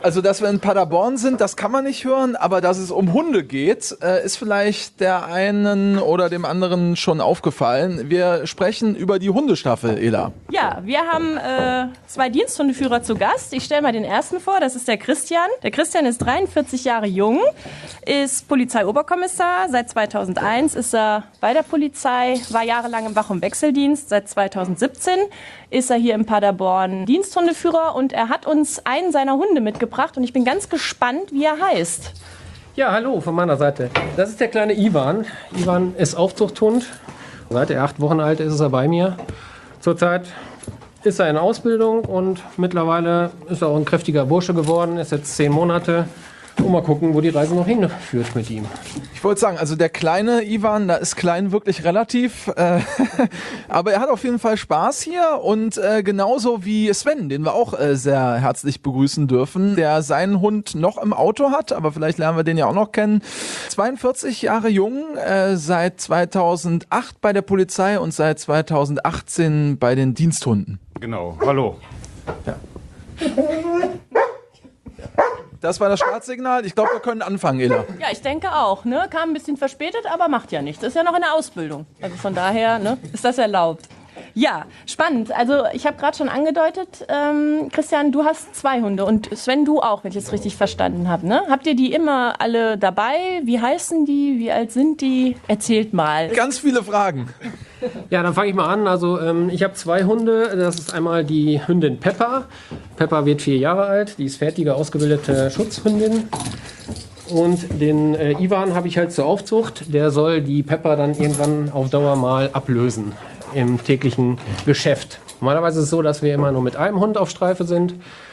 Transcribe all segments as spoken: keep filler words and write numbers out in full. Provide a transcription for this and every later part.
Also, dass wir in Paderborn sind, das kann man nicht hören, aber dass es um Hunde geht, äh, ist vielleicht der einen oder dem anderen schon aufgefallen. Wir sprechen über die Hundestaffel, Ela. Ja, wir haben äh, zwei Diensthundeführer zu Gast. Ich stelle mal den ersten vor, das ist der Christian. Der Christian ist dreiundvierzig Jahre jung, ist Polizeioberkommissar. Seit zweitausendeins ist er bei der Polizei, war jahrelang im Wach- und Wechseldienst. Seit zweitausendsiebzehn ist er hier in Paderborn Diensthundeführer und er hat uns einen seiner Hunde mitgebracht und ich bin ganz gespannt, wie er heißt. Ja, hallo von meiner Seite. Das ist der kleine Ivan. Ivan ist Aufzuchthund. Seit er acht Wochen alt ist, ist er bei mir. Zurzeit ist er in Ausbildung und mittlerweile ist er auch ein kräftiger Bursche geworden, ist jetzt zehn Monate. Und mal gucken, wo die Reise noch hinführt mit ihm. Ich wollte sagen, also der kleine Ivan, da ist klein wirklich relativ, äh, aber er hat auf jeden Fall Spaß hier und äh, genauso wie Sven, den wir auch äh, sehr herzlich begrüßen dürfen, der seinen Hund noch im Auto hat, aber vielleicht lernen wir den ja auch noch kennen. zweiundvierzig Jahre jung, äh, seit zweitausendacht bei der Polizei und seit zweitausendachtzehn bei den Diensthunden. Genau, hallo. Ja. Das war das Startsignal. Ich glaube, wir können anfangen, Ela. Ja, ich denke auch. Ne? Kam ein bisschen verspätet, aber macht ja nichts. Ist ja noch in der Ausbildung. Also von daher ne, ist das erlaubt. Ja, spannend. Also ich habe gerade schon angedeutet, ähm, Christian, du hast zwei Hunde und Sven, du auch, wenn ich es richtig verstanden habe. Ne? Habt ihr die immer alle dabei? Wie heißen die? Wie alt sind die? Erzählt mal. Ganz viele Fragen. Ja, dann fange ich mal an. Also ähm, ich habe zwei Hunde. Das ist einmal die Hündin Pepper. Pepper wird vier Jahre alt. Die ist fertige, ausgebildete Schutzhündin. Und den äh, Ivan habe ich halt zur Aufzucht. Der soll die Pepper dann irgendwann auf Dauer mal ablösen im täglichen Geschäft. Normalerweise ist es so, dass wir immer nur mit einem Hund auf Streife sind.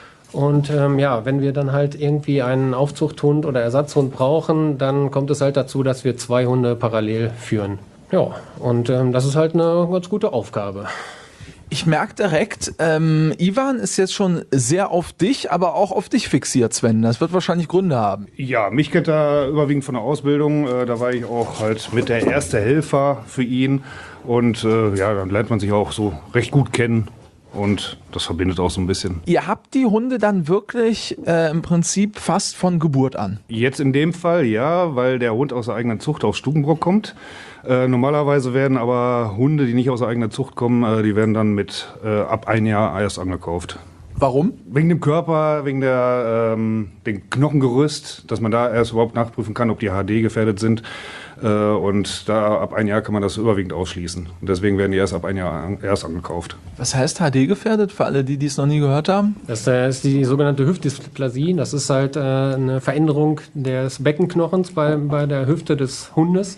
Und ähm, ja, wenn wir dann halt irgendwie einen Aufzuchthund oder Ersatzhund brauchen, dann kommt es halt dazu, dass wir zwei Hunde parallel führen. Ja, und ähm, das ist halt eine ganz gute Aufgabe. Ich merke direkt, ähm, Ivan ist jetzt schon sehr auf dich, aber auch auf dich fixiert, Sven. Das wird wahrscheinlich Gründe haben. Ja, mich kennt er überwiegend von der Ausbildung. Äh, da war ich auch halt mit der erste Helfer für ihn. Und äh, ja, dann lernt man sich auch so recht gut kennen. Und das verbindet auch so ein bisschen. Ihr habt die Hunde dann wirklich äh, im Prinzip fast von Geburt an? Jetzt in dem Fall ja, weil der Hund aus der eigenen Zucht aus Stukenbrock kommt. Äh, normalerweise werden aber Hunde, die nicht aus der eigenen Zucht kommen, äh, die werden dann mit äh, ab ein Jahr erst angekauft. Warum? Wegen dem Körper, wegen der, ähm, dem Knochengerüst, dass man da erst überhaupt nachprüfen kann, ob die H D gefährdet sind. Äh, und da ab ein Jahr kann man das überwiegend ausschließen. Und deswegen werden die erst ab ein Jahr an, erst angekauft. Was heißt H D gefährdet für alle, die dies noch nie gehört haben? Das äh, ist die sogenannte Hüftdysplasie. Das ist halt äh, eine Veränderung des Beckenknochens bei, bei der Hüfte des Hundes.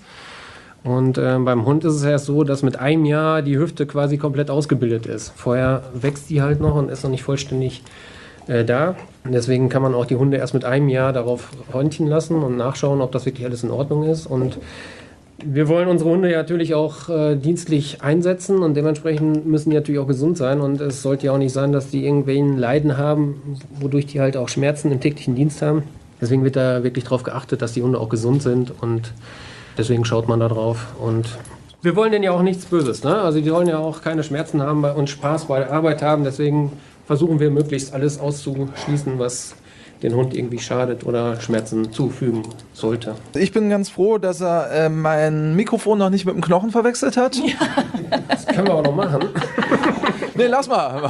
Und äh, beim Hund ist es erst so, dass mit einem Jahr die Hüfte quasi komplett ausgebildet ist. Vorher wächst die halt noch und ist noch nicht vollständig äh, da. Und deswegen kann man auch die Hunde erst mit einem Jahr darauf röntgen lassen und nachschauen, ob das wirklich alles in Ordnung ist. Und wir wollen unsere Hunde ja natürlich auch äh, dienstlich einsetzen und dementsprechend müssen die natürlich auch gesund sein. Und es sollte ja auch nicht sein, dass die irgendwelchen Leiden haben, wodurch die halt auch Schmerzen im täglichen Dienst haben. Deswegen wird da wirklich darauf geachtet, dass die Hunde auch gesund sind und deswegen schaut man da drauf und wir wollen denen ja auch nichts Böses, ne? Also die sollen ja auch keine Schmerzen haben und Spaß bei der Arbeit haben. Deswegen versuchen wir möglichst alles auszuschließen, was den Hund irgendwie schadet oder Schmerzen zufügen sollte. Ich bin ganz froh, dass er äh, mein Mikrofon noch nicht mit dem Knochen verwechselt hat. Ja. Das können wir auch noch machen. Nee, lass mal.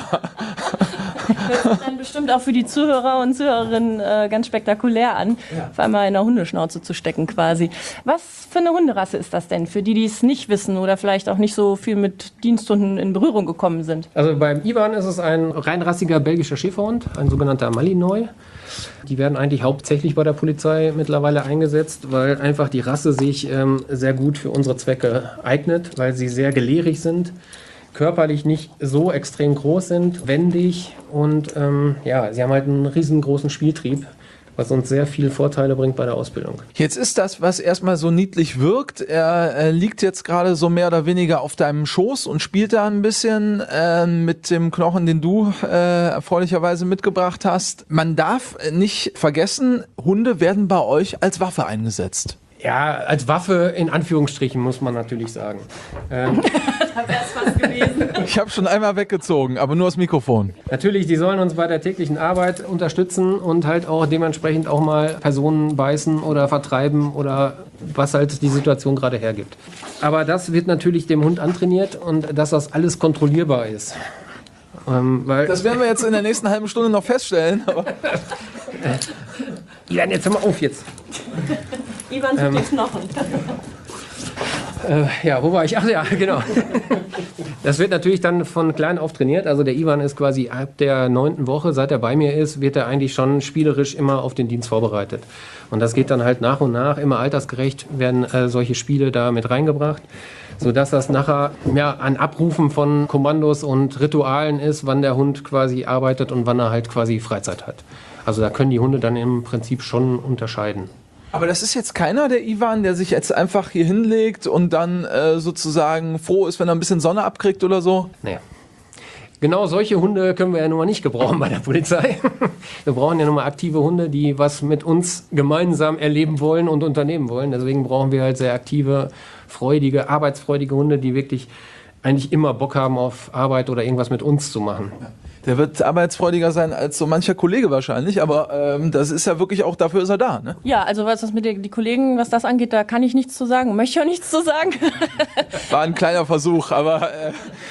Das ist dann bestimmt auch für die Zuhörer und Zuhörerinnen äh, ganz spektakulär an, ja. Auf einmal in der Hundeschnauze zu stecken quasi. Was für eine Hunderasse ist das denn, für die, die es nicht wissen oder vielleicht auch nicht so viel mit Diensthunden in Berührung gekommen sind? Also beim Ivan ist es ein reinrassiger belgischer Schäferhund, ein sogenannter Malinois. Die werden eigentlich hauptsächlich bei der Polizei mittlerweile eingesetzt, weil einfach die Rasse sich ähm, sehr gut für unsere Zwecke eignet, weil sie sehr gelehrig sind, körperlich nicht so extrem groß sind, wendig und ähm, ja, sie haben halt einen riesengroßen Spieltrieb, was uns sehr viele Vorteile bringt bei der Ausbildung. Jetzt ist das, was erstmal so niedlich wirkt. Er äh, liegt jetzt gerade so mehr oder weniger auf deinem Schoß und spielt da ein bisschen äh, mit dem Knochen, den du äh, erfreulicherweise mitgebracht hast. Man darf nicht vergessen, Hunde werden bei euch als Waffe eingesetzt. Ja, als Waffe in Anführungsstrichen muss man natürlich sagen. Ähm, Da wäre es fast gewesen. Ich habe schon einmal weggezogen, aber nur das Mikrofon. natürlich, die sollen uns bei der täglichen Arbeit unterstützen und halt auch dementsprechend auch mal Personen beißen oder vertreiben oder was halt die Situation gerade hergibt. Aber das wird natürlich dem Hund antrainiert und dass das alles kontrollierbar ist. Ähm, weil Das werden wir jetzt in der nächsten halben Stunde noch feststellen. Aber Ivan, jetzt hör mal auf jetzt. Ivan sucht die Knochen. Äh, ja, wo war ich? Ach ja, genau. Das wird natürlich dann von klein auf trainiert. Also der Ivan ist quasi ab der neunten Woche, seit er bei mir ist, wird er eigentlich schon spielerisch immer auf den Dienst vorbereitet. Und das geht dann halt nach und nach, immer altersgerecht werden äh, solche Spiele da mit reingebracht, sodass das nachher ja, an Abrufen von Kommandos und Ritualen ist, wann der Hund quasi arbeitet und wann er halt quasi Freizeit hat. Also da können die Hunde dann im Prinzip schon unterscheiden. Aber das ist jetzt keiner, der Ivan, der sich jetzt einfach hier hinlegt und dann äh, sozusagen froh ist, wenn er ein bisschen Sonne abkriegt oder so? Naja. Genau solche Hunde können wir ja nun mal nicht gebrauchen bei der Polizei. Wir brauchen ja nun mal aktive Hunde, die was mit uns gemeinsam erleben wollen und unternehmen wollen. Deswegen brauchen wir halt sehr aktive, freudige, arbeitsfreudige Hunde, die wirklich eigentlich immer Bock haben auf Arbeit oder irgendwas mit uns zu machen. Der wird arbeitsfreudiger sein als so mancher Kollege wahrscheinlich, aber ähm, das ist ja wirklich auch, dafür ist er da, ne? Ja, also was das mit den die Kollegen, was das angeht, da kann ich nichts zu sagen, möchte auch nichts zu sagen. War ein kleiner Versuch, aber äh,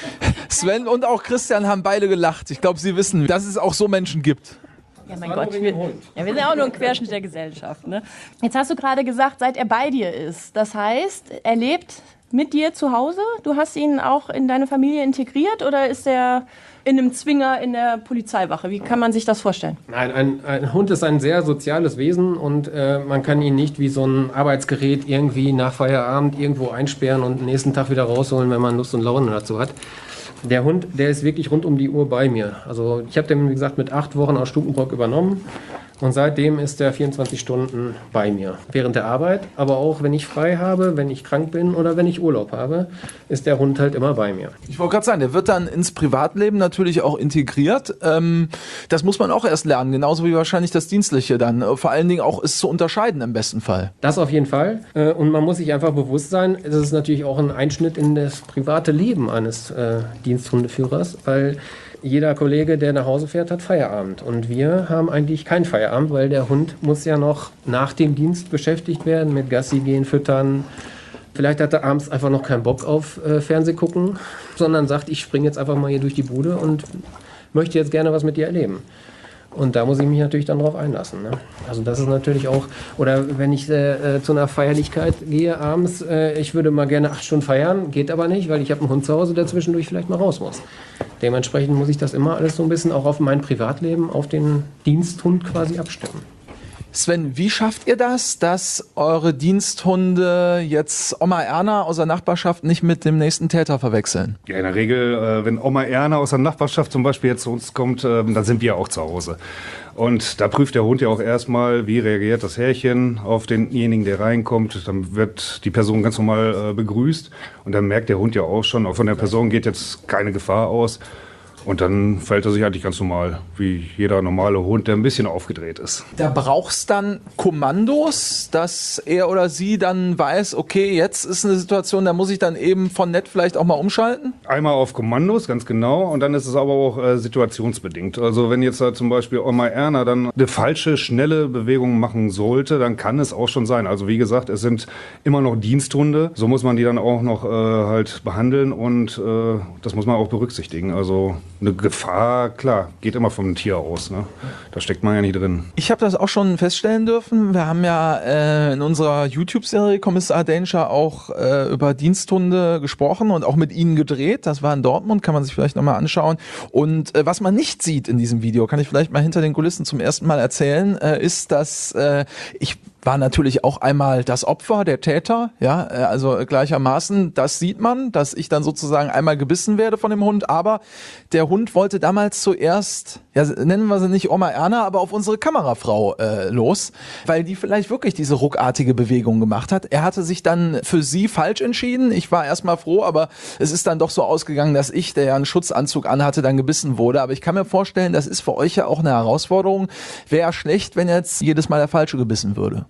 Sven und auch Christian haben beide gelacht. Ich glaube, sie wissen, dass es auch so Menschen gibt. Ja, mein Gott, wir, ja, wir sind ja auch nur ein Querschnitt der Gesellschaft. Ne? Jetzt hast du gerade gesagt, seit er bei dir ist. Das heißt, er lebt mit dir zu Hause? Du hast ihn auch in deine Familie integriert oder ist er in einem Zwinger in der Polizeiwache? Wie kann man sich das vorstellen? Nein, ein, ein Hund ist ein sehr soziales Wesen und äh, man kann ihn nicht wie so ein Arbeitsgerät irgendwie nach Feierabend irgendwo einsperren und den nächsten Tag wieder rausholen, wenn man Lust und Laune dazu hat. Der Hund, der ist wirklich rund um die Uhr bei mir. Also ich habe den, wie gesagt, mit acht Wochen aus Stukenbrock übernommen und seitdem ist er vierundzwanzig Stunden bei mir. Während der Arbeit, aber auch wenn ich frei habe, wenn ich krank bin oder wenn ich Urlaub habe, ist der Hund halt immer bei mir. Ich wollte gerade sagen, der wird dann ins Privatleben natürlich auch integriert. Ähm, das muss man auch erst lernen, genauso wie wahrscheinlich das Dienstliche dann. Vor allen Dingen auch es zu unterscheiden im besten Fall. Das auf jeden Fall. Äh, Und man muss sich einfach bewusst sein, das ist natürlich auch ein Einschnitt in das private Leben eines äh, Diensthundeführers, weil jeder Kollege, der nach Hause fährt, hat Feierabend. Und wir haben eigentlich keinen Feierabend, weil der Hund muss ja noch nach dem Dienst beschäftigt werden mit Gassi gehen, füttern. Vielleicht hat er abends einfach noch keinen Bock auf äh, Fernseh gucken, sondern sagt, ich springe jetzt einfach mal hier durch die Bude und möchte jetzt gerne was mit dir erleben. Und da muss ich mich natürlich dann drauf einlassen. Ne? Also das ist natürlich auch, oder wenn ich äh, zu einer Feierlichkeit gehe abends, äh, ich würde mal gerne acht Stunden feiern, geht aber nicht, weil ich habe einen Hund zu Hause, der zwischendurch vielleicht mal raus muss. Dementsprechend muss ich das immer alles so ein bisschen auch auf mein Privatleben, auf den Diensthund quasi abstimmen. Sven, wie schafft ihr das, dass eure Diensthunde jetzt Oma Erna aus der Nachbarschaft nicht mit dem nächsten Täter verwechseln? Ja, in der Regel, äh, wenn Oma Erna aus der Nachbarschaft zum Beispiel jetzt zu uns kommt, äh, dann sind wir auch zu Hause. Und da prüft der Hund ja auch erstmal, wie reagiert das Herrchen auf denjenigen, der reinkommt. Dann wird die Person ganz normal äh, begrüßt. Und dann merkt der Hund ja auch schon, auch von der Person geht jetzt keine Gefahr aus. Und dann verhält er sich eigentlich ganz normal, wie jeder normale Hund, der ein bisschen aufgedreht ist. Da brauchst dann Kommandos, dass er oder sie dann weiß, okay, jetzt ist eine Situation, da muss ich dann eben von nett vielleicht auch mal umschalten? Einmal auf Kommandos, ganz genau. Und dann ist es aber auch äh, situationsbedingt. Also wenn jetzt da zum Beispiel Oma Erna dann eine falsche, schnelle Bewegung machen sollte, dann kann es auch schon sein. Also wie gesagt, es sind immer noch Diensthunde. So muss man die dann auch noch äh, halt behandeln und äh, das muss man auch berücksichtigen. Also eine Gefahr, klar, geht immer vom Tier aus. Ne? Da steckt man ja nicht drin. Ich habe das auch schon feststellen dürfen. Wir haben ja äh, in unserer YouTube-Serie Kommissar Danger auch äh, über Diensthunde gesprochen und auch mit ihnen gedreht. Das war in Dortmund, kann man sich vielleicht nochmal anschauen. Und äh, was man nicht sieht in diesem Video, kann ich vielleicht mal hinter den Kulissen zum ersten Mal erzählen, äh, ist, dass äh, ich war natürlich auch einmal das Opfer, der Täter, ja, also gleichermaßen, das sieht man, dass ich dann sozusagen einmal gebissen werde von dem Hund, aber der Hund wollte damals zuerst, ja, nennen wir sie nicht Oma Erna, aber auf unsere Kamerafrau äh, los, weil die vielleicht wirklich diese ruckartige Bewegung gemacht hat. Er hatte sich dann für sie falsch entschieden, ich war erstmal froh, aber es ist dann doch so ausgegangen, dass ich, der ja einen Schutzanzug anhatte, dann gebissen wurde, aber ich kann mir vorstellen, das ist für euch ja auch eine Herausforderung, wäre schlecht, wenn jetzt jedes Mal der Falsche gebissen würde.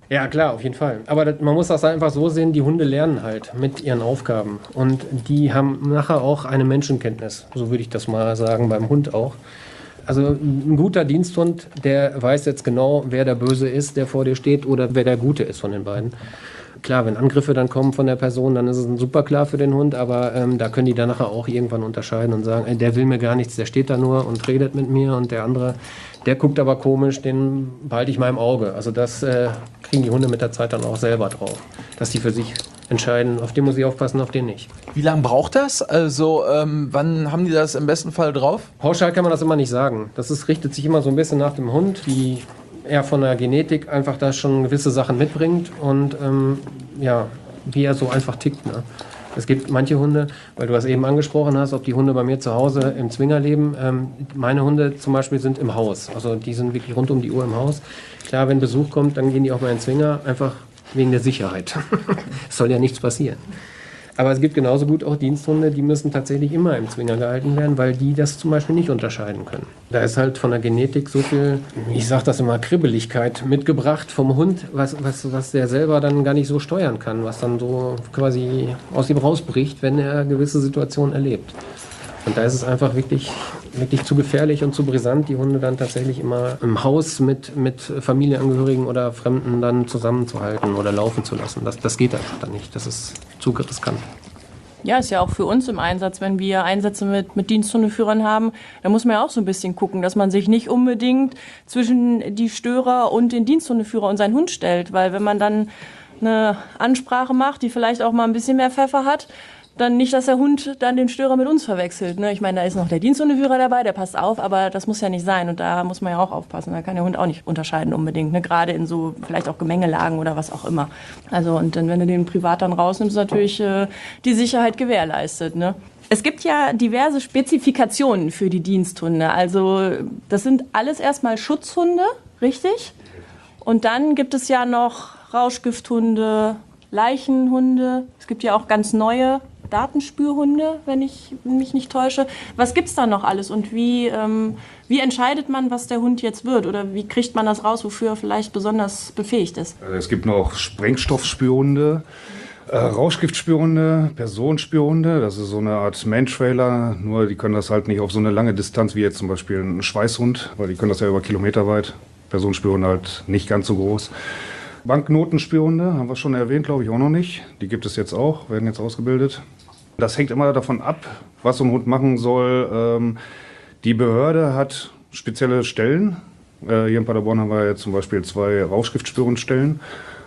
Ja, klar, auf jeden Fall. Aber das, man muss das einfach so sehen, die Hunde lernen halt mit ihren Aufgaben. Und die haben nachher auch eine Menschenkenntnis. So würde ich das mal sagen, beim Hund auch. Also ein guter Diensthund, der weiß jetzt genau, wer der Böse ist, der vor dir steht, oder wer der Gute ist von den beiden. Klar, wenn Angriffe dann kommen von der Person, dann ist es super klar für den Hund, aber ähm, da können die dann nachher auch irgendwann unterscheiden und sagen, ey, der will mir gar nichts, der steht da nur und redet mit mir, und der andere, der guckt aber komisch, den behalte ich mal im Auge. Also das äh, kriegen die Hunde mit der Zeit dann auch selber drauf, dass die für sich entscheiden, auf den muss ich aufpassen, auf den nicht. Wie lange braucht das? Also ähm, wann haben die das im besten Fall drauf? Pauschal kann man das immer nicht sagen. Das ist, richtet sich immer so ein bisschen nach dem Hund, wie er von der Genetik einfach da schon gewisse Sachen mitbringt und ähm, ja, wie er so einfach tickt. Ne? Es gibt manche Hunde, weil du das eben angesprochen hast, ob die Hunde bei mir zu Hause im Zwinger leben. Ähm, meine Hunde zum Beispiel sind im Haus. Also die sind wirklich rund um die Uhr im Haus. Klar, wenn Besuch kommt, dann gehen die auch mal in den Zwinger, einfach wegen der Sicherheit. Es soll ja nichts passieren. Aber es gibt genauso gut auch Diensthunde, die müssen tatsächlich immer im Zwinger gehalten werden, weil die das zum Beispiel nicht unterscheiden können. Da ist halt von der Genetik so viel, ich sag das immer, Kribbeligkeit mitgebracht vom Hund, was, was, was der selber dann gar nicht so steuern kann, was dann so quasi aus ihm rausbricht, wenn er gewisse Situationen erlebt. Und da ist es einfach wirklich, wirklich zu gefährlich und zu brisant, die Hunde dann tatsächlich immer im Haus mit, mit Familienangehörigen oder Fremden dann zusammenzuhalten oder laufen zu lassen. Das, das geht einfach dann nicht. Das ist zu riskant. Ja, ist ja auch für uns im Einsatz, wenn wir Einsätze mit, mit Diensthundeführern haben, da muss man ja auch so ein bisschen gucken, dass man sich nicht unbedingt zwischen die Störer und den Diensthundeführer und seinen Hund stellt. Weil wenn man dann eine Ansprache macht, die vielleicht auch mal ein bisschen mehr Pfeffer hat, dann nicht, dass der Hund dann den Störer mit uns verwechselt. Ne? Ich meine, da ist noch der Diensthundeführer dabei, der passt auf, aber das muss ja nicht sein. Und da muss man ja auch aufpassen. Da kann der Hund auch nicht unterscheiden unbedingt. Ne? Gerade in so vielleicht auch Gemengelagen oder was auch immer. Also und dann, wenn du den privat dann rausnimmst, ist natürlich äh, die Sicherheit gewährleistet. Ne? Es gibt ja diverse Spezifikationen für die Diensthunde. Also das sind alles erstmal Schutzhunde, richtig? Und dann gibt es ja noch Rauschgifthunde, Leichenhunde. Es gibt ja auch ganz neue Datenspürhunde, wenn ich mich nicht täusche. Was gibt's da noch alles und wie, ähm, wie entscheidet man, was der Hund jetzt wird? Oder wie kriegt man das raus, wofür er vielleicht besonders befähigt ist? Es gibt noch Sprengstoffspürhunde, äh, Rauschgiftspürhunde, Personenspürhunde. Das ist so eine Art Mantrailer, nur die können das halt nicht auf so eine lange Distanz wie jetzt zum Beispiel ein Schweißhund, weil die können das ja über Kilometer weit. Personenspürhunde halt nicht ganz so groß. Banknotenspürhunde haben wir schon erwähnt, glaube ich auch noch nicht. Die gibt es jetzt auch, werden jetzt ausgebildet. Das hängt immer davon ab, was so ein Hund machen soll. Ähm, die Behörde hat spezielle Stellen. Äh, hier in Paderborn haben wir jetzt zum Beispiel zwei Rauschgiftspürhundstellen.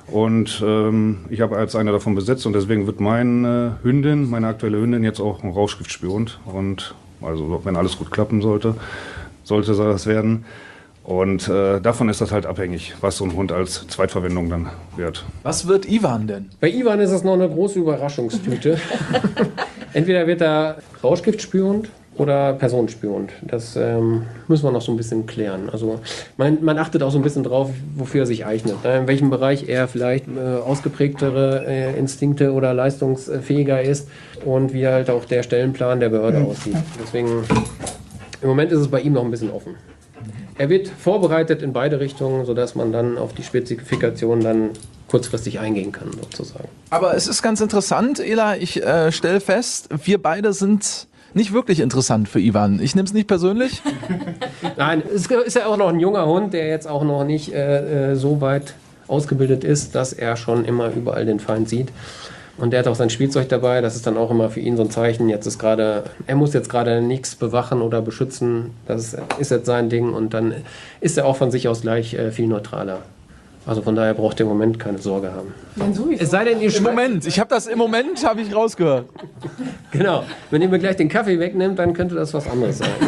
Und ähm, ich habe als einer davon besetzt und deswegen wird meine Hündin, meine aktuelle Hündin, jetzt auch ein Rauschgiftspürhund. Und also wenn alles gut klappen sollte, sollte das werden. Und äh, davon ist das halt abhängig, was so ein Hund als Zweitverwendung dann wird. Was wird Ivan denn? Bei Ivan ist es noch eine große Überraschungstüte. Entweder wird er Rauschgiftspürhund oder Personenspürhund. Das ähm, müssen wir noch so ein bisschen klären. Also man, man achtet auch so ein bisschen drauf, wofür er sich eignet. In welchem Bereich er vielleicht äh, ausgeprägtere äh, Instinkte oder leistungsfähiger ist und wie halt auch der Stellenplan der Behörde aussieht. Deswegen, im Moment ist es bei ihm noch ein bisschen offen. Er wird vorbereitet in beide Richtungen, sodass man dann auf die Spezifikation dann kurzfristig eingehen kann, sozusagen. Aber es ist ganz interessant, Ela, ich äh, stelle fest, wir beide sind nicht wirklich interessant für Ivan. Ich nehme es nicht persönlich. Nein, es ist ja auch noch ein junger Hund, der jetzt auch noch nicht äh, so weit ausgebildet ist, dass er schon immer überall den Feind sieht. Und der hat auch sein Spielzeug dabei, das ist dann auch immer für ihn so ein Zeichen, jetzt ist gerade, er muss jetzt gerade nichts bewachen oder beschützen, das ist jetzt sein Ding und dann ist er auch von sich aus gleich äh, viel neutraler. Also von daher braucht er im Moment keine Sorge haben. Es sei denn, ihr Im Moment, ich habe das im Moment, habe ich rausgehört. Genau, wenn ihr mir gleich den Kaffee wegnimmt, dann könnte das was anderes sein.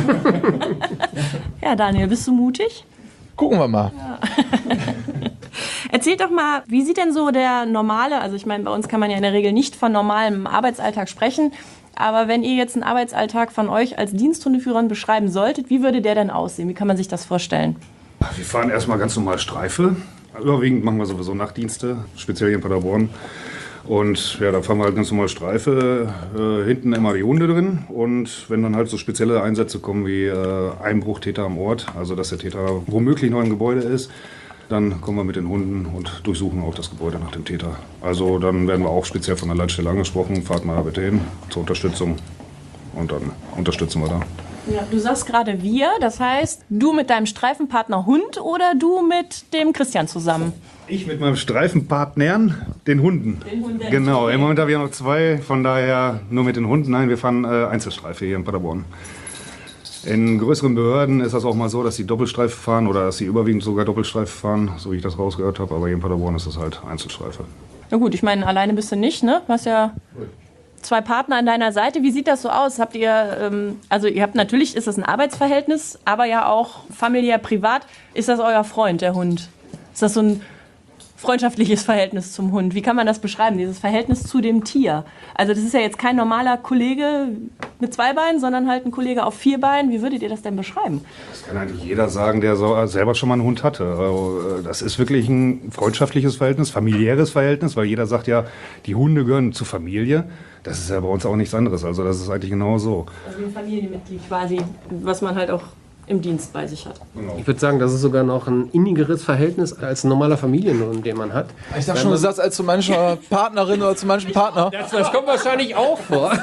Ja, Daniel, bist du mutig? Gucken wir mal. Ja. Erzählt doch mal, wie sieht denn so der normale, also ich meine, bei uns kann man ja in der Regel nicht von normalem Arbeitsalltag sprechen, aber wenn ihr jetzt einen Arbeitsalltag von euch als Diensthundeführern beschreiben solltet, wie würde der denn aussehen? Wie kann man sich das vorstellen? Wir fahren erstmal ganz normal Streife. Überwiegend machen wir sowieso Nachtdienste, speziell hier in Paderborn. Und ja, da fahren wir halt ganz normal Streife, äh, hinten immer die Hunde drin. Und wenn dann halt so spezielle Einsätze kommen wie äh, Einbruchtäter am Ort, also dass der Täter womöglich noch im Gebäude ist, dann kommen wir mit den Hunden und durchsuchen auch das Gebäude nach dem Täter. Also dann werden wir auch speziell von der Leitstelle angesprochen, fahrt mal bitte hin zur Unterstützung und dann unterstützen wir da. Ja, du sagst gerade wir, das heißt, du mit deinem Streifenpartner Hund oder du mit dem Christian zusammen? Ich mit meinem Streifenpartnern, den Hunden. Den Hunden. Genau, im Moment habe ich ja noch zwei, von daher nur mit den Hunden. Nein, wir fahren äh, Einzelstreife hier in Paderborn. In größeren Behörden ist das auch mal so, dass sie Doppelstreife fahren oder dass sie überwiegend sogar Doppelstreife fahren, so wie ich das rausgehört habe. Aber hier in Paderborn ist das halt Einzelstreife. Na gut, ich meine, alleine bist du nicht, ne? Du hast ja zwei Partner an deiner Seite. Wie sieht das so aus? Habt ihr, ähm, also ihr habt natürlich, ist das ein Arbeitsverhältnis, aber ja auch familiär, privat. Ist das euer Freund, der Hund? Ist das so ein freundschaftliches Verhältnis zum Hund? Wie kann man das beschreiben, dieses Verhältnis zu dem Tier? Also das ist ja jetzt kein normaler Kollege mit zwei Beinen, sondern halt ein Kollege auf vier Beinen. Wie würdet ihr das denn beschreiben? Das kann eigentlich jeder sagen, der so selber schon mal einen Hund hatte. Also, das ist wirklich ein freundschaftliches Verhältnis, familiäres Verhältnis, weil jeder sagt ja, die Hunde gehören zur Familie. Das ist ja bei uns auch nichts anderes. Also das ist eigentlich genau so. Also wie ein Familienmitglied quasi, was man halt auch im Dienst bei sich hat. Genau. Ich würde sagen, das ist sogar noch ein innigeres Verhältnis als ein normaler Familienhund, den man hat. Ich dachte schon, du sagst als zu mancher Partnerin oder zu manchem Partner. Das, das kommt wahrscheinlich auch vor.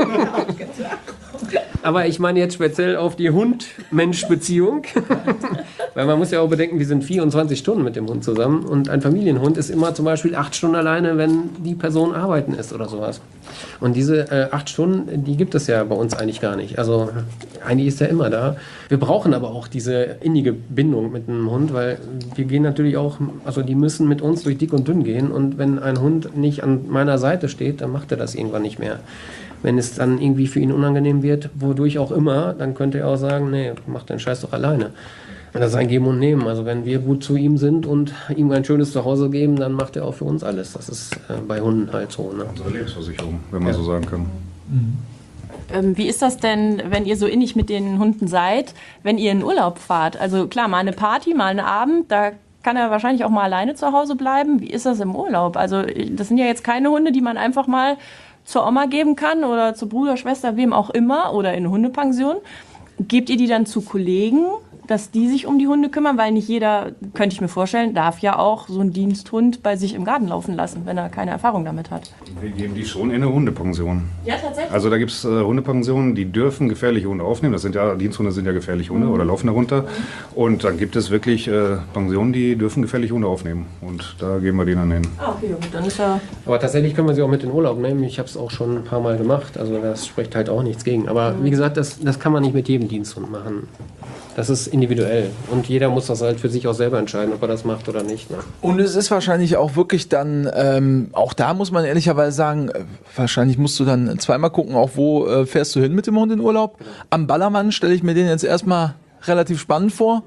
Aber ich meine jetzt speziell auf die Hund-Mensch-Beziehung. Weil man muss ja auch bedenken, wir sind vierundzwanzig Stunden mit dem Hund zusammen. Und ein Familienhund ist immer zum Beispiel acht Stunden alleine, wenn die Person arbeiten ist oder sowas. Und diese äh, acht Stunden, die gibt es ja bei uns eigentlich gar nicht. Also eigentlich ist er immer da. Wir brauchen aber auch diese innige Bindung mit einem Hund, weil wir gehen natürlich auch, also die müssen mit uns durch dick und dünn gehen. Und wenn ein Hund nicht an meiner Seite steht, dann macht er das irgendwann nicht mehr. Wenn es dann irgendwie für ihn unangenehm wird, wodurch auch immer, dann könnte er auch sagen, nee, mach den Scheiß doch alleine. Und das ist ein Geben und Nehmen. Also wenn wir gut zu ihm sind und ihm ein schönes Zuhause geben, dann macht er auch für uns alles. Das ist äh, bei Hunden halt so. Ne? Unsere Lebensversicherung, wenn man ja so sagen kann. Mhm. Ähm, wie ist das denn, wenn ihr so innig mit den Hunden seid, wenn ihr in Urlaub fahrt? Also klar, mal eine Party, mal einen Abend, da kann er wahrscheinlich auch mal alleine zu Hause bleiben. Wie ist das im Urlaub? Also das sind ja jetzt keine Hunde, die man einfach mal zur Oma geben kann oder zu Bruder, Schwester, wem auch immer oder in eine Hundepension. Gebt ihr die dann zu Kollegen, dass die sich um die Hunde kümmern? Weil nicht jeder, könnte ich mir vorstellen, darf ja auch so einen Diensthund bei sich im Garten laufen lassen, wenn er keine Erfahrung damit hat. Wir geben die schon in eine Hundepension. Ja, tatsächlich? Also da gibt es äh, Hundepensionen, die dürfen gefährliche Hunde aufnehmen. Das sind ja, Diensthunde sind ja gefährliche Hunde mhm. oder laufen darunter. Mhm. Und dann gibt es wirklich äh, Pensionen, die dürfen gefährliche Hunde aufnehmen. Und da geben wir die dann hin. Ah, okay, gut, dann ist ja... Aber tatsächlich können wir sie auch mit in Urlaub nehmen. Ich habe es auch schon ein paar Mal gemacht. Also das spricht halt auch nichts gegen. Aber mhm. wie gesagt, das, das kann man nicht mit jedem Diensthund machen. Das ist individuell und jeder muss das halt für sich auch selber entscheiden, ob er das macht oder nicht. Ne? Und es ist wahrscheinlich auch wirklich dann, ähm, auch da muss man ehrlicherweise sagen, äh, wahrscheinlich musst du dann zweimal gucken, auch wo äh, fährst du hin mit dem Hund in Urlaub. Genau. Am Ballermann stelle ich mir den jetzt erstmal relativ spannend vor.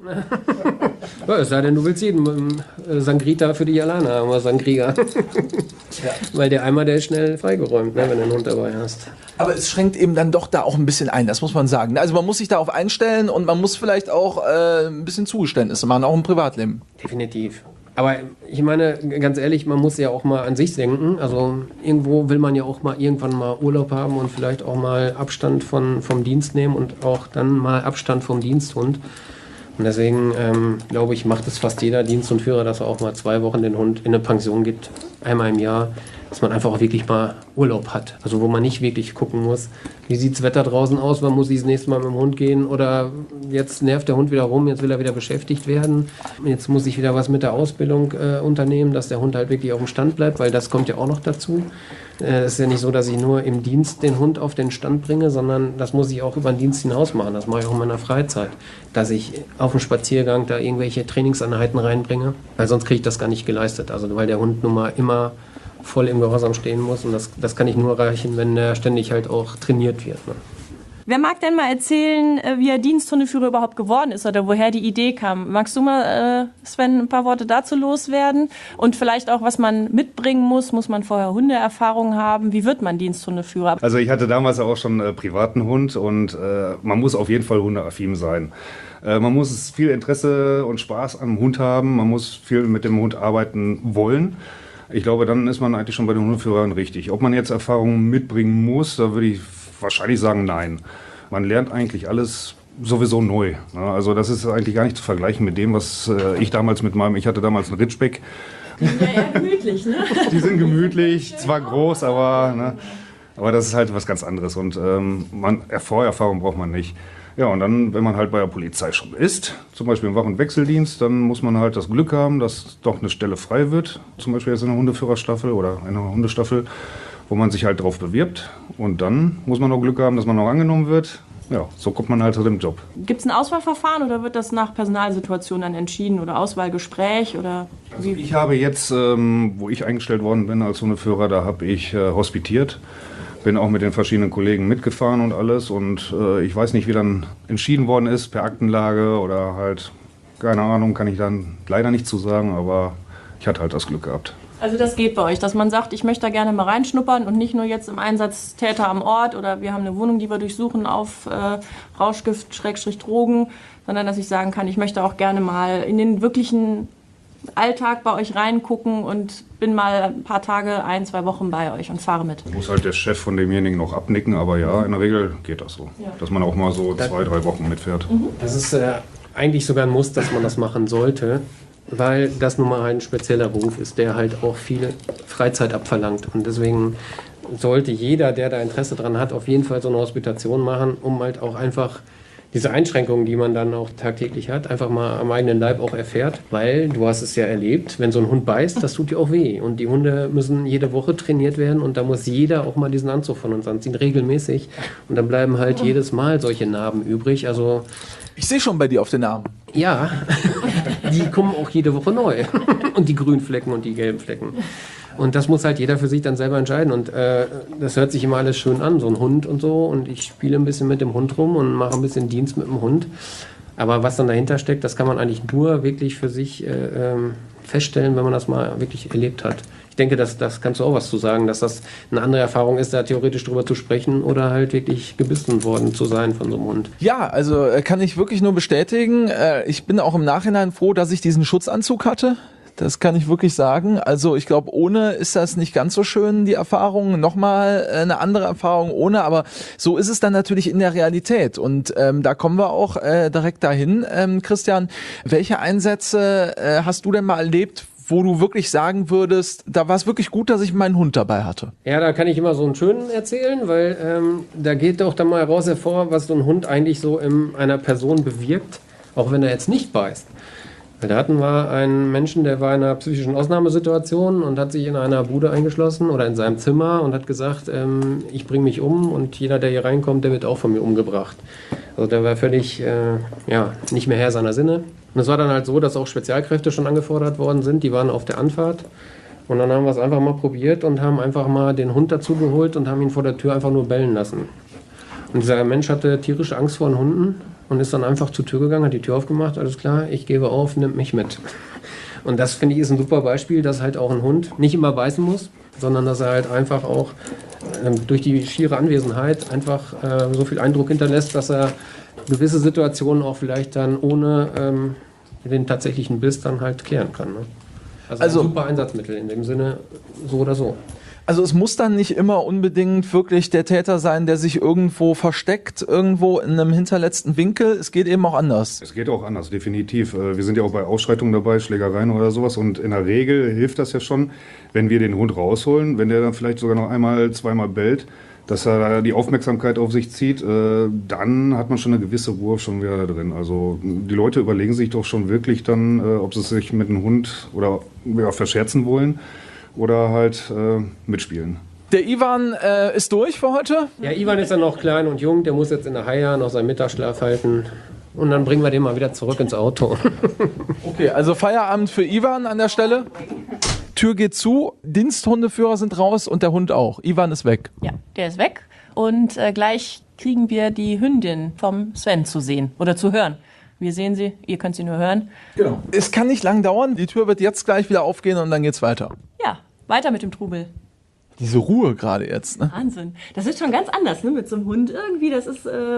Ja, es sei denn, du willst jeden äh, Sangrita für dich alleine haben, oder Sangria. Ja. Weil der Eimer, der ist schnell freigeräumt, ne, wenn du einen Hund dabei hast. Aber es schränkt eben dann doch da auch ein bisschen ein, das muss man sagen. Also man muss sich darauf einstellen und man muss vielleicht auch äh, ein bisschen Zugeständnisse machen, auch im Privatleben. Definitiv. Aber ich meine, ganz ehrlich, man muss ja auch mal an sich denken. Also irgendwo will man ja auch mal irgendwann mal Urlaub haben und vielleicht auch mal Abstand von, vom Dienst nehmen und auch dann mal Abstand vom Diensthund. Und deswegen ähm, glaube ich, macht es fast jeder Diensthundführer, dass er auch mal zwei Wochen den Hund in eine Pension gibt, einmal im Jahr, dass man einfach auch wirklich mal Urlaub hat. Also wo man nicht wirklich gucken muss, wie sieht das Wetter draußen aus, wann muss ich das nächste Mal mit dem Hund gehen oder jetzt nervt der Hund wieder rum, jetzt will er wieder beschäftigt werden, jetzt muss ich wieder was mit der Ausbildung äh, unternehmen, dass der Hund halt wirklich auf dem Stand bleibt, weil das kommt ja auch noch dazu. Es äh, ist ja nicht so, dass ich nur im Dienst den Hund auf den Stand bringe, sondern das muss ich auch über den Dienst hinaus machen. Das mache ich auch in meiner Freizeit, dass ich auf dem Spaziergang da irgendwelche Trainingseinheiten reinbringe, weil sonst kriege ich das gar nicht geleistet. Also weil der Hund nun mal immer voll im Gehorsam stehen muss und das, das kann ich nur erreichen, wenn er ständig halt auch trainiert wird. Ne? Wer mag denn mal erzählen, wie er Diensthundeführer überhaupt geworden ist oder woher die Idee kam? Magst du mal, äh, Sven, ein paar Worte dazu loswerden? Und vielleicht auch, was man mitbringen muss? Muss man vorher Hundeerfahrung haben? Wie wird man Diensthundeführer? Also ich hatte damals auch schon einen äh, privaten Hund und äh, man muss auf jeden Fall hundeaffin sein. Äh, man muss viel Interesse und Spaß am Hund haben. Man muss viel mit dem Hund arbeiten wollen. Ich glaube, dann ist man eigentlich schon bei den Hundeführern richtig. Ob man jetzt Erfahrungen mitbringen muss, da würde ich wahrscheinlich sagen, nein. Man lernt eigentlich alles sowieso neu. Ne? Also das ist eigentlich gar nicht zu vergleichen mit dem, was äh, ich damals mit meinem, ich hatte damals einen Ridgeback. Ja, eher gemütlich, ne? Die sind gemütlich, zwar groß, aber, ne, aber das ist halt was ganz anderes und ähm, man, Vorerfahrung braucht man nicht. Ja, und dann, wenn man halt bei der Polizei schon ist, zum Beispiel im Wach- und Wechseldienst, dann muss man halt das Glück haben, dass doch eine Stelle frei wird, zum Beispiel jetzt in einer Hundeführerstaffel oder in einer Hundestaffel, wo man sich halt drauf bewirbt. Und dann muss man noch Glück haben, dass man noch angenommen wird. Ja, so kommt man halt zu dem Job. Gibt es ein Auswahlverfahren oder wird das nach Personalsituation dann entschieden oder Auswahlgespräch oder Also wie? ich habe jetzt, ähm, wo ich eingestellt worden bin als Hundeführer, da habe ich äh, hospitiert. Bin auch mit den verschiedenen Kollegen mitgefahren und alles. Und äh, ich weiß nicht, wie dann entschieden worden ist, per Aktenlage oder halt, keine Ahnung, kann ich dann leider nicht zu sagen, aber ich hatte halt das Glück gehabt. Also das geht bei euch, dass man sagt, ich möchte da gerne mal reinschnuppern und nicht nur jetzt im Einsatz Täter am Ort oder wir haben eine Wohnung, die wir durchsuchen auf äh, Rauschgift, Schrägstrich Drogen, sondern dass ich sagen kann, ich möchte auch gerne mal in den wirklichen Alltag bei euch reingucken und bin mal ein paar Tage, ein, zwei Wochen bei euch und fahre mit. Muss halt der Chef von demjenigen noch abnicken, aber ja, in der Regel geht das so. Ja. Dass man auch mal so zwei, drei Wochen mitfährt. Das ist äh, eigentlich sogar ein Muss, dass man das machen sollte, weil das nun mal ein spezieller Beruf ist, der halt auch viel Freizeit abverlangt. Und deswegen sollte jeder, der da Interesse dran hat, auf jeden Fall so eine Hospitation machen, um halt auch einfach diese Einschränkungen, die man dann auch tagtäglich hat, einfach mal am eigenen Leib auch erfährt. Weil, du hast es ja erlebt, wenn so ein Hund beißt, das tut dir auch weh. Und die Hunde müssen jede Woche trainiert werden und da muss jeder auch mal diesen Anzug von uns anziehen, regelmäßig. Und dann bleiben halt jedes Mal solche Narben übrig. Also Ich sehe schon bei dir auf den Armen. ja, die kommen auch jede Woche neu. Und die grünen Flecken und die gelben Flecken. Und das muss halt jeder für sich dann selber entscheiden. Und äh, das hört sich immer alles schön an, so ein Hund und so. Und ich spiele ein bisschen mit dem Hund rum und mache ein bisschen Dienst mit dem Hund. Aber was dann dahinter steckt, das kann man eigentlich nur wirklich für sich äh, ähm, feststellen, wenn man das mal wirklich erlebt hat. Ich denke, das, das kannst du auch was zu sagen, dass das eine andere Erfahrung ist, da theoretisch drüber zu sprechen oder halt wirklich gebissen worden zu sein von so einem Hund. Ja, also äh, kann ich wirklich nur bestätigen. Äh, ich bin auch im Nachhinein froh, dass ich diesen Schutzanzug hatte. Das kann ich wirklich sagen. Also ich glaube, ohne ist das nicht ganz so schön, die Erfahrung. Nochmal eine andere Erfahrung ohne, aber so ist es dann natürlich in der Realität. Und ähm, da kommen wir auch äh, direkt dahin. Ähm, Christian, welche Einsätze äh, hast du denn mal erlebt, wo du wirklich sagen würdest, da war es wirklich gut, dass ich meinen Hund dabei hatte? Ja, da kann ich immer so einen schönen erzählen, weil ähm, da geht doch dann mal heraus hervor, was so ein Hund eigentlich so in einer Person bewirkt, auch wenn er jetzt nicht beißt. Weil da hatten wir einen Menschen, der war in einer psychischen Ausnahmesituation und hat sich in einer Bude eingeschlossen oder in seinem Zimmer und hat gesagt, ähm, ich bringe mich um und jeder, der hier reinkommt, der wird auch von mir umgebracht. Also der war völlig äh, ja, nicht mehr Herr seiner Sinne. Und es war dann halt so, dass auch Spezialkräfte schon angefordert worden sind, die waren auf der Anfahrt. Und dann haben wir es einfach mal probiert und haben einfach mal den Hund dazu geholt und haben ihn vor der Tür einfach nur bellen lassen. Und dieser Mensch hatte tierische Angst vor den Hunden und ist dann einfach zur Tür gegangen, hat die Tür aufgemacht, alles klar, ich gebe auf, nimmt mich mit. Und das, finde ich, ist ein super Beispiel, dass halt auch ein Hund nicht immer beißen muss, sondern dass er halt einfach auch ähm, durch die schiere Anwesenheit einfach äh, so viel Eindruck hinterlässt, dass er gewisse Situationen auch vielleicht dann ohne ähm, den tatsächlichen Biss dann halt klären kann. Ne? Also, Also- ein super Einsatzmittel in dem Sinne, so oder so. Also es muss dann nicht immer unbedingt wirklich der Täter sein, der sich irgendwo versteckt, irgendwo in einem hinterletzten Winkel. Es geht eben auch anders. Es geht auch anders, definitiv. Äh, Wir sind ja auch bei Ausschreitungen dabei, Schlägereien oder sowas. Und in der Regel hilft das ja schon, wenn wir den Hund rausholen, wenn der dann vielleicht sogar noch einmal, zweimal bellt, dass er da die Aufmerksamkeit auf sich zieht, äh, dann hat man schon eine gewisse Ruhe schon wieder da drin. Also die Leute überlegen sich doch schon wirklich dann, äh, ob sie sich mit einem Hund oder ja, verscherzen wollen oder halt äh, mitspielen. Der Ivan äh, ist durch für heute. Ja, Ivan ist ja noch klein und jung, der muss jetzt in der Haia noch seinen Mittagsschlaf halten. Und dann bringen wir den mal wieder zurück ins Auto. Okay, also Feierabend für Ivan an der Stelle. Tür geht zu, Diensthundeführer sind raus und der Hund auch. Ivan ist weg. Ja, der ist weg und äh, gleich kriegen wir die Hündin vom Sven zu sehen oder zu hören. Wir sehen sie, ihr könnt sie nur hören. Genau. Es kann nicht lang dauern. Die Tür wird jetzt gleich wieder aufgehen und dann geht's weiter. Ja, weiter mit dem Trubel. Diese Ruhe gerade jetzt, ne? Wahnsinn. Das ist schon ganz anders, ne, mit so einem Hund irgendwie. Das ist, äh...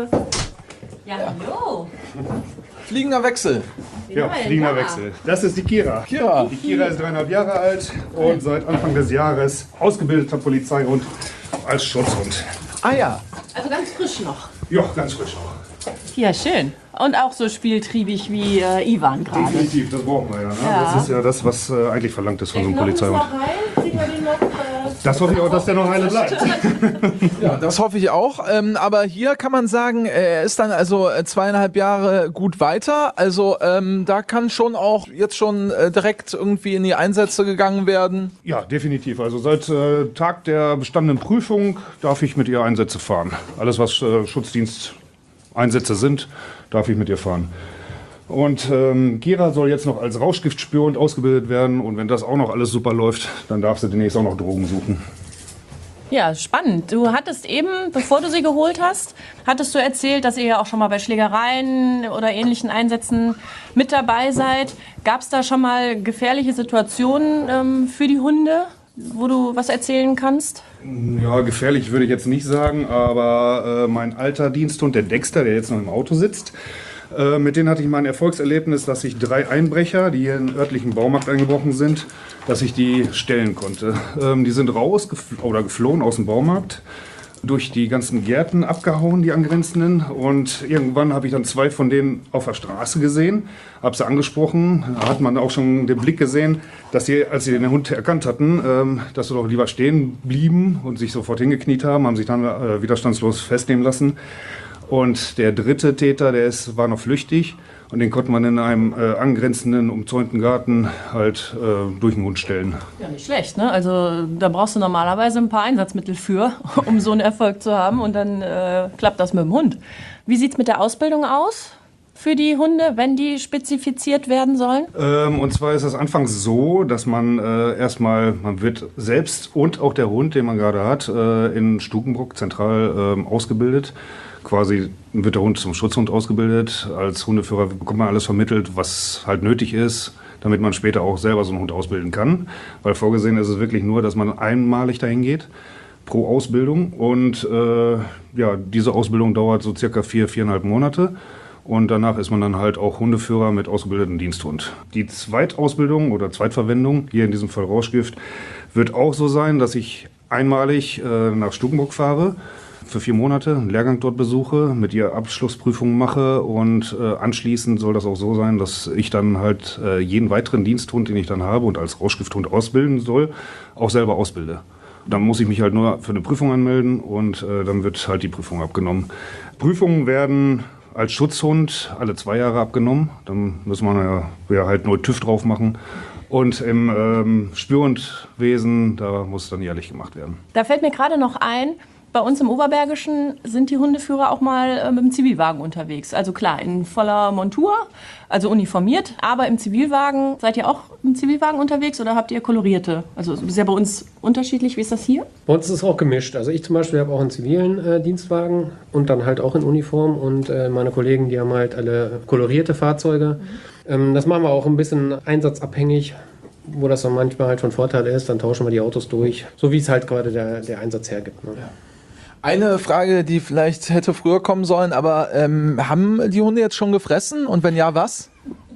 Ja, hallo. Fliegender Wechsel. Ja, fliegender Wechsel. Das ist die Kira. Kira. Die Kira ist dreieinhalb Jahre alt und seit Anfang des Jahres ausgebildeter Polizeihund als Schutzhund. Ah ja. Also ganz frisch noch. Ja, ganz frisch noch. Ja, schön. Und auch so spieltriebig wie äh, Ivan gerade. Definitiv, das brauchen wir ja, ne? Ja. Das ist ja das, was äh, eigentlich verlangt ist von so einem Polizeihund. Noch heil? Kriegen wir den noch, äh, Das hoffe ich auch, dass der noch heile bleibt. Ja, das hoffe ich auch. Ähm, aber hier kann man sagen, er ist dann also äh, zweieinhalb Jahre gut weiter. Also ähm, da kann schon auch jetzt schon äh, direkt irgendwie in die Einsätze gegangen werden. Ja, definitiv. Also seit äh, Tag der bestandenen Prüfung darf ich mit ihr Einsätze fahren. Alles, was äh, Schutzdiensteinsätze sind, darf ich mit ihr fahren. Und ähm, Kira soll jetzt noch als Rauschgiftspürhund ausgebildet werden. Und wenn das auch noch alles super läuft, dann darf sie demnächst auch noch Drogen suchen. Ja, spannend. Du hattest eben, bevor du sie geholt hast, hattest du erzählt, dass ihr ja auch schon mal bei Schlägereien oder ähnlichen Einsätzen mit dabei seid. Gab es da schon mal gefährliche Situationen ähm, für die Hunde, wo du was erzählen kannst? Ja, gefährlich würde ich jetzt nicht sagen, aber äh, mein alter Diensthund, der Dexter, der jetzt noch im Auto sitzt, äh, mit denen hatte ich mal ein Erfolgserlebnis, dass ich drei Einbrecher, die hier in den örtlichen Baumarkt eingebrochen sind, dass ich die stellen konnte. Ähm, die sind raus gefl- oder geflohen aus dem Baumarkt, durch die ganzen Gärten abgehauen, die angrenzenden. Und irgendwann habe ich dann zwei von denen auf der Straße gesehen, habe sie angesprochen. Da hat man auch schon den Blick gesehen, dass sie, als sie den Hund erkannt hatten, ähm, dass sie doch lieber stehen blieben und sich sofort hingekniet haben, haben sich dann äh, widerstandslos festnehmen lassen. Und der dritte Täter, der ist, war noch flüchtig. Und den konnte man in einem äh, angrenzenden, umzäunten Garten halt äh, durch den Hund stellen. Ja, nicht schlecht, ne? Also da brauchst du normalerweise ein paar Einsatzmittel für, um so einen Erfolg zu haben. Und dann äh, klappt das mit dem Hund. Wie sieht's mit der Ausbildung aus für die Hunde, wenn die spezifiziert werden sollen? Ähm, und zwar ist das anfangs so, dass man äh, erstmal, man wird selbst und auch der Hund, den man gerade hat, äh, in Stukenbrock zentral äh, ausgebildet. Quasi wird der Hund zum Schutzhund ausgebildet. Als Hundeführer bekommt man alles vermittelt, was halt nötig ist, damit man später auch selber so einen Hund ausbilden kann. Weil vorgesehen ist es wirklich nur, dass man einmalig dahin geht pro Ausbildung. Und äh, ja, diese Ausbildung dauert so circa vier, viereinhalb Monate. Und danach ist man dann halt auch Hundeführer mit ausgebildetem Diensthund. Die Zweitausbildung oder Zweitverwendung, hier in diesem Fall Rauschgift, wird auch so sein, dass ich einmalig äh, nach Stukenburg fahre, für vier Monate einen Lehrgang dort besuche, mit ihr Abschlussprüfungen mache und äh, anschließend soll das auch so sein, dass ich dann halt äh, jeden weiteren Diensthund, den ich dann habe und als Rauschgifthund ausbilden soll, auch selber ausbilde. Dann muss ich mich halt nur für eine Prüfung anmelden und äh, dann wird halt die Prüfung abgenommen. Prüfungen werden als Schutzhund alle zwei Jahre abgenommen. Dann müssen wir ja, ja halt nur TÜV drauf machen. Und im ähm, Spürhundwesen, da muss dann jährlich gemacht werden. Da fällt mir gerade noch ein, bei uns im Oberbergischen sind die Hundeführer auch mal äh, mit dem Zivilwagen unterwegs. Also klar, in voller Montur, also uniformiert. Aber im Zivilwagen, seid ihr auch im Zivilwagen unterwegs oder habt ihr kolorierte? Also es ist ja bei uns unterschiedlich. Wie ist das hier? Bei uns ist es auch gemischt. Also ich zum Beispiel habe auch einen zivilen äh, Dienstwagen und dann halt auch in Uniform. Und äh, meine Kollegen, die haben halt alle kolorierte Fahrzeuge. Mhm. Ähm, das machen wir auch ein bisschen einsatzabhängig, wo das dann manchmal halt von Vorteil ist. Dann tauschen wir die Autos durch, so wie es halt gerade der, der Einsatz hergibt. Ne? Ja. Eine Frage, die vielleicht hätte früher kommen sollen, aber ähm, haben die Hunde jetzt schon gefressen? Und wenn ja, was?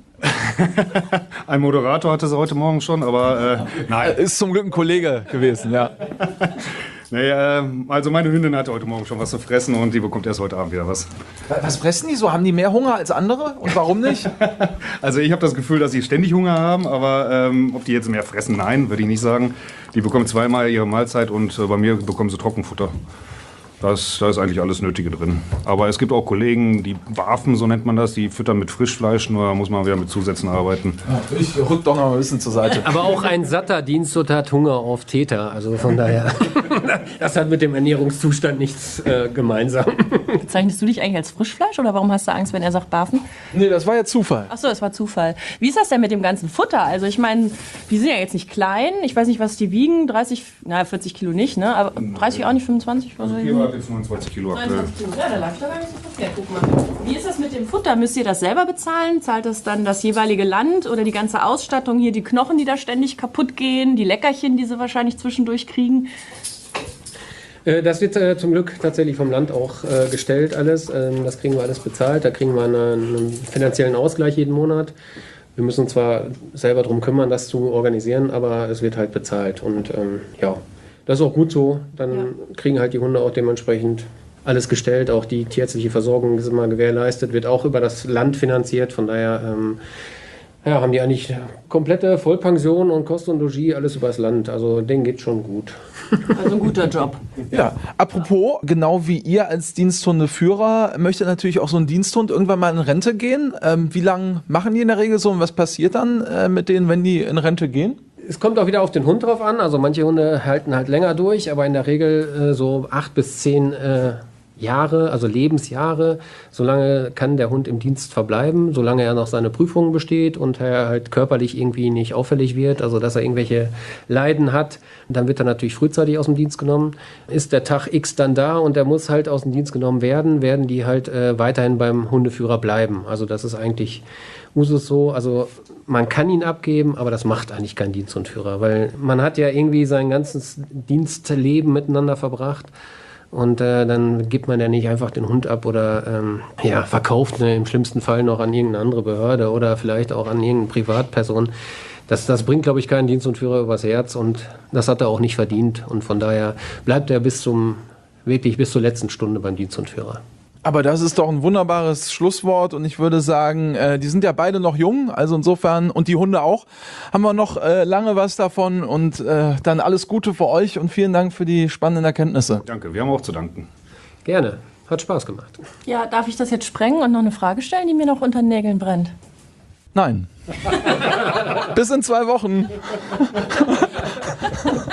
Ein Moderator hatte sie heute Morgen schon, aber äh, nein. Ist zum Glück ein Kollege gewesen, ja. Nee, äh, also meine Hündin hatte heute Morgen schon was zu fressen und die bekommt erst heute Abend wieder was. Was fressen die so? Haben die mehr Hunger als andere? Und warum nicht? Also ich habe das Gefühl, dass sie ständig Hunger haben, aber ähm, ob die jetzt mehr fressen, nein, würde ich nicht sagen. Die bekommen zweimal ihre Mahlzeit und äh, bei mir bekommen sie Trockenfutter. Da ist, da ist eigentlich alles Nötige drin. Aber es gibt auch Kollegen, die Waffen, so nennt man das, die füttern mit Frischfleisch, nur da muss man wieder mit Zusätzen arbeiten. Ja, ich rück doch noch ein bisschen zur Seite. Aber auch ein satter Diensthund hat Hunger auf Täter. Also von daher, das hat mit dem Ernährungszustand nichts äh, gemeinsam. Bezeichnest du dich eigentlich als Frischfleisch oder warum hast du Angst, wenn er sagt Barfen? Nee, das war ja Zufall. Ach so, das war Zufall. Wie ist das denn mit dem ganzen Futter? Also ich meine, die sind ja jetzt nicht klein. Ich weiß nicht, was die wiegen. dreißig, na vierzig Kilo nicht, ne? Aber dreißig auch nicht, fünfundzwanzig? Was Hier war jetzt neunundzwanzig Kilo aktuell. neunundzwanzig Kilo. Ja, da läuft doch gar nicht so verkehrt. Guck mal. Wie ist das mit dem Futter? Müsst ihr das selber bezahlen? Zahlt das dann das jeweilige Land oder die ganze Ausstattung? Hier die Knochen, die da ständig kaputt gehen, die Leckerchen, die sie wahrscheinlich zwischendurch kriegen? Das wird äh, zum Glück tatsächlich vom Land auch äh, gestellt alles. Ähm, das kriegen wir alles bezahlt. Da kriegen wir eine, einen finanziellen Ausgleich jeden Monat. Wir müssen uns zwar selber darum kümmern, das zu organisieren, aber es wird halt bezahlt. Und ähm, ja, das ist auch gut so. Dann ja. kriegen halt die Hunde auch dementsprechend alles gestellt, auch die tierärztliche Versorgung ist immer gewährleistet, wird auch über das Land finanziert, von daher ähm, ja, haben die eigentlich komplette Vollpension und Kost und Logis, alles übers Land. Also denen geht schon gut. Also ein guter Job. Ja, apropos, genau wie ihr als Diensthundeführer möchtet natürlich auch so ein Diensthund irgendwann mal in Rente gehen. Ähm, wie lange machen die in der Regel so und was passiert dann äh, mit denen, wenn die in Rente gehen? Es kommt auch wieder auf den Hund drauf an. Also manche Hunde halten halt länger durch, aber in der Regel äh, so acht bis zehn äh, Jahre, also Lebensjahre, solange kann der Hund im Dienst verbleiben, solange er noch seine Prüfungen besteht und er halt körperlich irgendwie nicht auffällig wird, also dass er irgendwelche Leiden hat, dann wird er natürlich frühzeitig aus dem Dienst genommen. Ist der Tag X dann da und er muss halt aus dem Dienst genommen werden, werden die halt äh, weiterhin beim Hundeführer bleiben. Also das ist eigentlich Usus so, also man kann ihn abgeben, aber das macht eigentlich kein Diensthundführer, weil man hat ja irgendwie sein ganzes Dienstleben miteinander verbracht. Und äh, dann gibt man ja nicht einfach den Hund ab oder ähm, ja, verkauft ne, im schlimmsten Fall noch an irgendeine andere Behörde oder vielleicht auch an irgendeine Privatperson. Das, das bringt, glaube ich, keinen Diensthundführer übers Herz und das hat er auch nicht verdient. Und von daher bleibt er bis zum, wirklich bis zur letzten Stunde beim Diensthundführer. Aber das ist doch ein wunderbares Schlusswort und ich würde sagen, äh, die sind ja beide noch jung, also insofern, und die Hunde auch, haben wir noch äh, lange was davon und äh, dann alles Gute für euch und vielen Dank für die spannenden Erkenntnisse. Danke, wir haben auch zu danken. Gerne, hat Spaß gemacht. Ja, darf ich das jetzt sprengen und noch eine Frage stellen, die mir noch unter den Nägeln brennt? Nein. Bis in zwei Wochen.